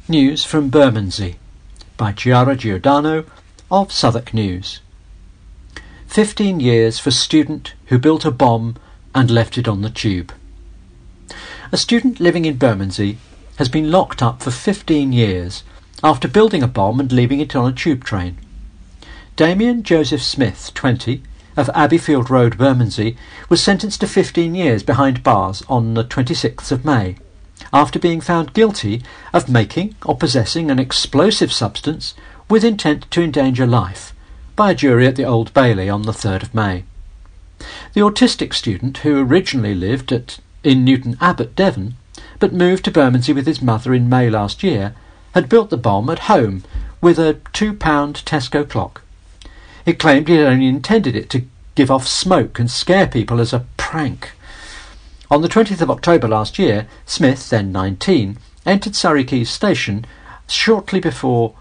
News from Bermondsey by Chiara Giordano of Southwark News. 15 years for student who built a bomb and left it on the tube. A student living in Bermondsey has been locked up for 15 years after building a bomb and leaving it on a tube train. Damien Joseph Smith, 20, of Abbeyfield Road, Bermondsey, was sentenced to 15 years behind bars on the 26th of May, after being found guilty of making or possessing an explosive substance with intent to endanger life by a jury at the Old Bailey on the 3rd of May. The autistic student, who originally lived in Newton Abbot, Devon, but moved to Bermondsey with his mother in May last year, had built the bomb at home with a £2 Tesco clock. He claimed he had only intended it to give off smoke and scare people as a prank. On the 20th of October last year, Smith, then 19, entered Surrey Quays station shortly after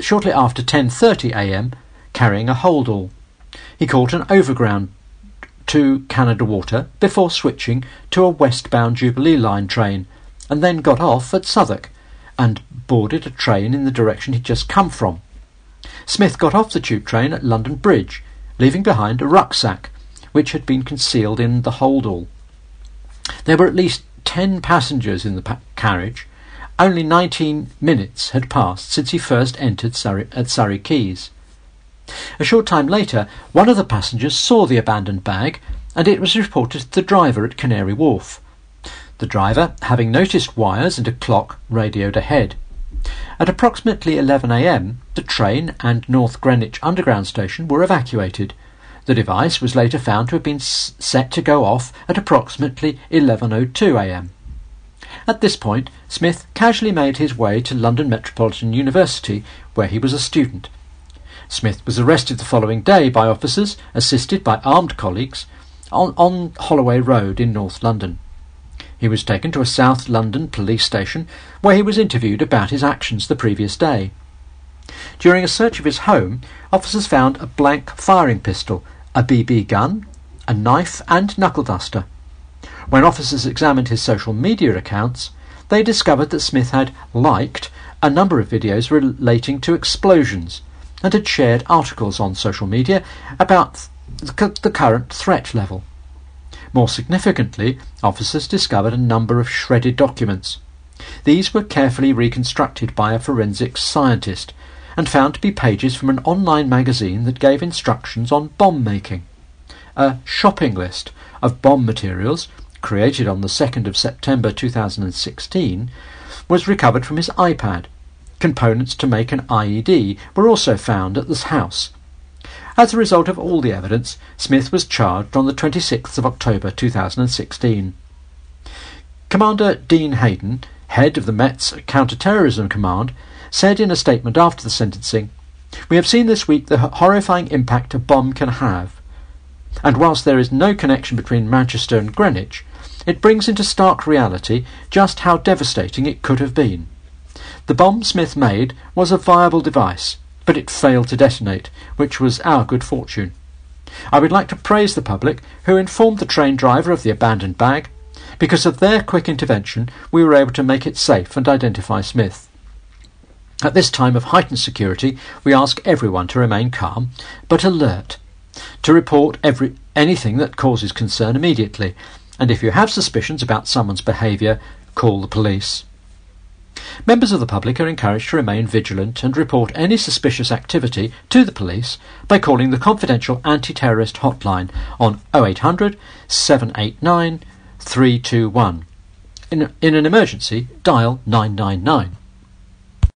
10:30 a.m, carrying a holdall. He caught an overground to Canada Water before switching to a westbound Jubilee line train, and then got off at Southwark and boarded a train in the direction he'd just come from. Smith got off the tube train at London Bridge, leaving behind a rucksack, which had been concealed in the holdall. There were at least 10 passengers in the carriage. Only 19 minutes had passed since he first entered Surrey Quays. A short time later, one of the passengers saw the abandoned bag, and it was reported to the driver at Canary Wharf. The driver, having noticed wires and a clock, radioed ahead. At approximately 11 a.m, the train and North Greenwich Underground station were evacuated. The device was later found to have been set to go off at approximately 11:02 a.m. At this point, Smith casually made his way to London Metropolitan University, where he was a student. Smith was arrested the following day by officers, assisted by armed colleagues, on Holloway Road in North London. He was taken to a South London police station, where he was interviewed about his actions the previous day. During a search of his home, officers found a blank firing pistol, a BB gun, a knife and knuckle duster. When officers examined his social media accounts, they discovered that Smith had liked a number of videos relating to explosions and had shared articles on social media about the current threat level. More significantly, officers discovered a number of shredded documents. These were carefully reconstructed by a forensics scientist and found to be pages from an online magazine that gave instructions on bomb making. A shopping list of bomb materials, created on the 2nd of September 2016, was recovered from his iPad. Components to make an IED were also found at this house. As a result of all the evidence, Smith was charged on the 26th of October 2016. Commander Dean Hayden, head of the Met's Counter-Terrorism Command, said in a statement after the sentencing, "We have seen this week the horrifying impact a bomb can have, and whilst there is no connection between Manchester and Greenwich, it brings into stark reality just how devastating it could have been. The bomb Smith made was a viable device, but it failed to detonate, which was our good fortune. I would like to praise the public who informed the train driver of the abandoned bag. Because of their quick intervention, we were able to make it safe and identify Smith. At this time of heightened security, we ask everyone to remain calm, but alert, to report anything that causes concern immediately, and if you have suspicions about someone's behaviour, call the police. Members of the public are encouraged to remain vigilant and report any suspicious activity to the police by calling the confidential anti-terrorist hotline on 0800 789 321. In an emergency, dial 999.